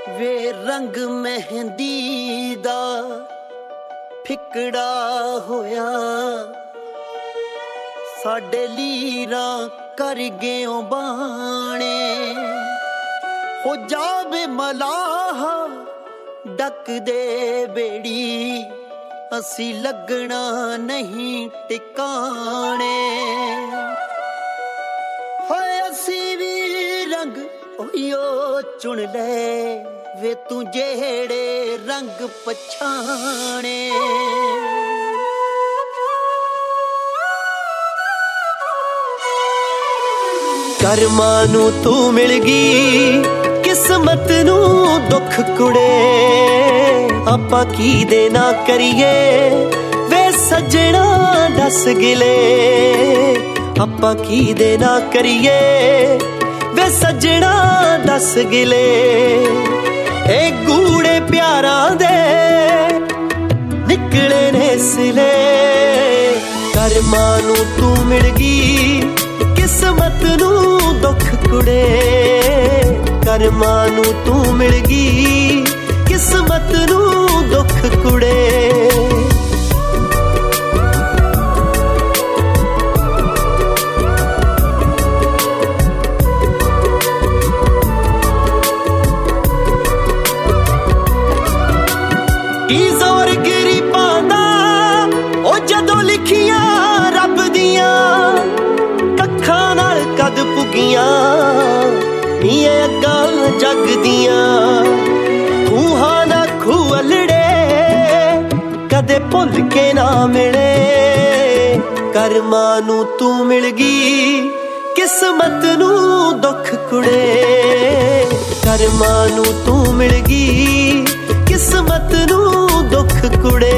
ਵੇ ਰੰਗ ਮਹਿੰਦੀ ਦਾ ਫਿਕੜਾ ਹੋਇਆ ਸਾਡੇ ਲੀਰਾਂ ਕਰ ਗਿਓ ਬਾਣੇ ਹੋ ਜਾਵੇ ਮਲਾਹ ਡੱਕ ਦੇ ਬੇੜੀ ਅਸੀਂ ਲੱਗਣਾ ਨਹੀਂ ਟਿਕਾਣੇ ਹੋਏ ਅਸੀਂ ਵੀ ਰੰਗ ਉਹੀਓ ਚੁਣ ਲੈ ਵੇ ਤੂੰ ਜਿਹੜੇ ਰੰਗ ਪਛਾਣੇ ਕਰਮਾਂ ਨੂੰ ਤੂੰ ਮਿਲ ਗਈ ਕਿਸਮਤ ਨੂੰ ਦੁੱਖ ਕੁੜੇ ਆਪਾਂ ਕੀ ਦੇ ਨਾ ਕਰੀਏ ਵੇ ਸੱਜਣਾ ਦੱਸ ਗਿਲੇ ਆਪਾਂ ਕੀ ਦੇ ਨਾ ਕਰੀਏ ਵੇ ਸੱਜਣਾ ਦੱਸ ਗਿਲੇ ਇਹ ਗੂੜੇ ਪਿਆਰਾਂ ਦੇ ਨਿਕਲੇ ਨੇ ਸਿਲੇ ਕਰਮਾਂ ਨੂੰ ਤੂੰ ਮਿਲ ਗਈ ਕਿਸਮਤ ਨੂੰ ਦੁੱਖ ਕੁੜੇ ਕਰਮਾਂ ਨੂੰ ਤੂੰ ਮਿਲ ਗਈ ਕਿਸਮਤ ਨੂੰ ਦੁੱਖ ਕੁੜੇ ਕੀ ਜ਼ੋਰ ਗਰੀਬਾਂ ਦਾ ਉਹ ਜਦੋਂ ਲਿਖੀਆਂ ਰੱਬ ਦੀਆਂ ਕੱਖਾਂ ਨਾਲ ਕਦ ਪੁੱਗੀਆਂ ਨੀਏ ਅੱਗਾਂ ਜੱਗ ਦੀਆਂ ਖੂਹਾਂ ਨਾ ਖੂਹਲੜੇ ਕਦੇ ਭੁੱਲ ਕੇ ਨਾ ਮਿਲੇ ਕਰਮਾਂ ਨੂੰ ਤੂੰ ਮਿਲ ਗਈ ਕਿਸਮਤ ਨੂੰ ਦੁੱਖ ਕੁੜੇ ਕਰਮਾਂ ਨੂੰ ਤੂੰ ਮਿਲ ਗਈ ਕਿਸਮਤ ਨੂੰ ਦੁੱਖ ਕੁੜੇ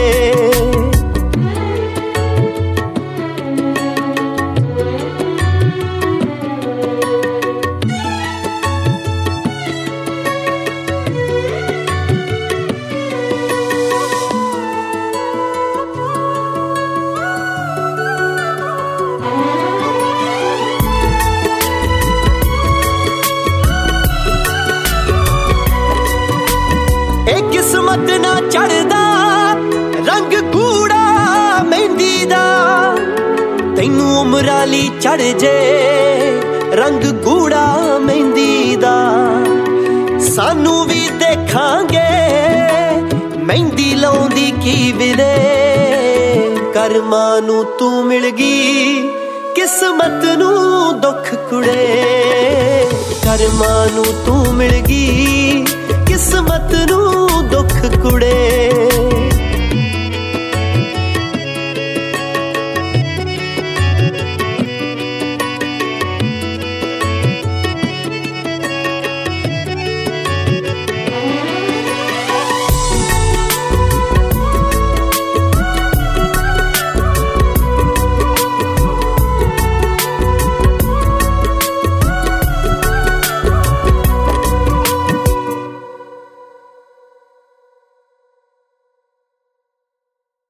ਇਹ ਕਿਸਮਤ ਨਾ ਚੜਦਾ ਰੰਗ ਗੂੜਾ ਮਹਿੰਦੀ ਦਾ ਤੈਨੂੰ ਉਮਰਾਂ ਲਈ ਚੜ ਜੇ ਰੰਗ ਗੂੜਾ ਮਹਿੰਦੀ ਦਾ ਸਾਨੂੰ ਵੀ ਦੇਖਾਂਗੇ ਮਹਿੰਦੀ ਲਾਉਂਦੀ ਕੀ ਵਿਲੇ ਕਰਮਾਂ ਨੂੰ ਤੂੰ ਮਿਲ ਗਈ ਕਿਸਮਤ ਨੂੰ ਦੁੱਖ ਕੁੜੇ ਕਰਮਾਂ ਨੂੰ ਤੂੰ ਮਿਲ ਗਈ ਕਿਸਮਤ ਨੂੰ ਦੁੱਖ ਕੁੜੇ